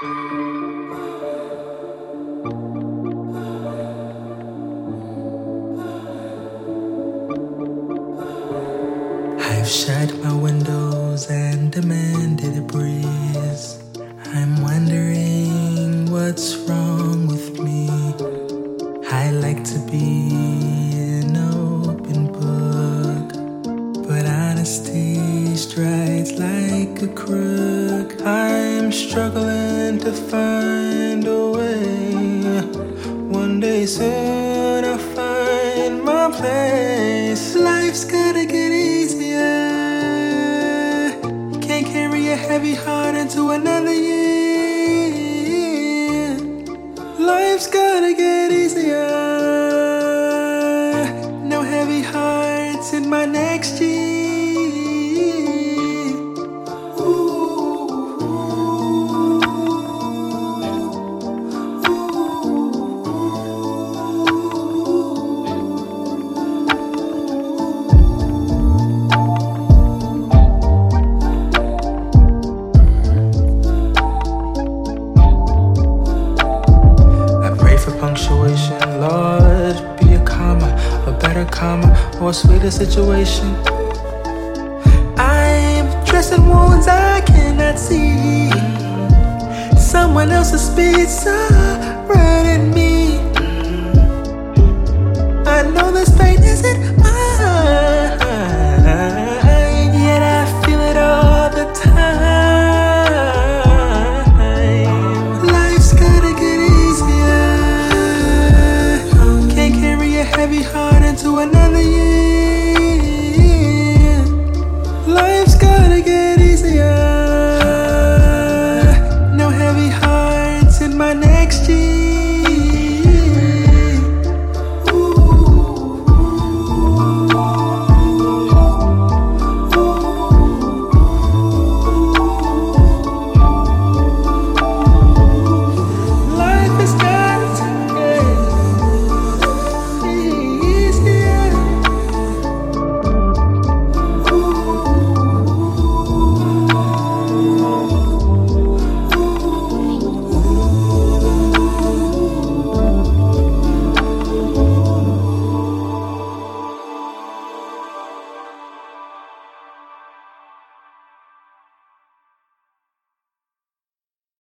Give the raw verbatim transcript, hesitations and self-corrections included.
I've shut my windows and demanded a breeze. I'm wondering what's wrong with me. I like to be an open book, but honesty strikes like a crook. I'm struggling to find a way. One day soon I'll find my place. Life's gonna get easier. Can't carry a heavy heart into another year. Life's gonna get easier. No heavy hearts in my next year. Punctuation, Lord, be a comma, a better comma, or a sweeter situation. I'm dressing wounds I cannot see. Someone else's speed surrounding me. I know this pain isn't mine.